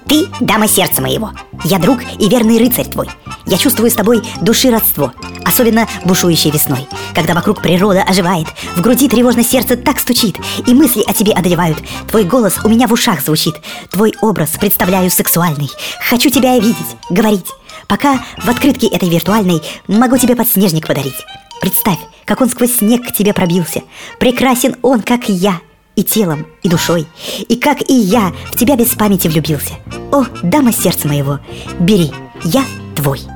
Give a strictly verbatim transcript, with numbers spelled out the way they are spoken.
Ты дама сердца моего, я друг и верный рыцарь твой. Я чувствую с тобой души родство, особенно бушующей весной, когда вокруг природа оживает, в груди тревожно сердце так стучит, и мысли о тебе одолевают. Твой голос у меня в ушах звучит, твой образ представляю сексуальный. Хочу тебя видеть, говорить, пока в открытке этой виртуальной могу тебе подснежник подарить. Представь, как он сквозь снег к тебе пробился. Прекрасен он, как и я, и телом, и душой, и как и я в тебя без памяти влюбился. О, дама сердца моего, бери, я твой.